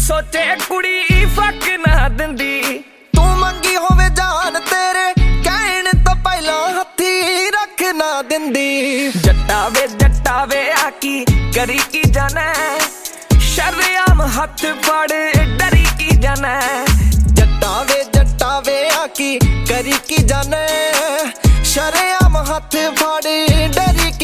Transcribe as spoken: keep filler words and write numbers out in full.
ਸੋਚੇ ਕੁੜੀ ਫੱਕ ਨਾ ਦਿੰਦੀ। ਤੂੰ ਮੰਗੀ ਹੋਵੇ ਜਾਨ ਤੇਰੇ ਕਹਿਣ ਤੋਂ ਪਹਿਲਾਂ ਹੱਥੀ ਰੱਖ ਨਾ ਦਿੰਦੀ। ਜੱਟਾ ਵੇ ਜੱਟਾ ਵੇ ਆਕੀ ਕਰੀ ਕੀ ਜਾਣਾ, ਸ਼ਰੇਆਮ ਹੱਥ ਫੜ ਡਰੀ ਕੀ ਜਾਣਾ। ਜੱਟਾ ਵੇ ਜੱਟਾ ਵੇ ਆਕੀ ਕਰੀ ਕੀ ਜਾਣਾ, ਸ਼ਰੇਆਮ ਹੱਥ ਫੜ ਡਰੀ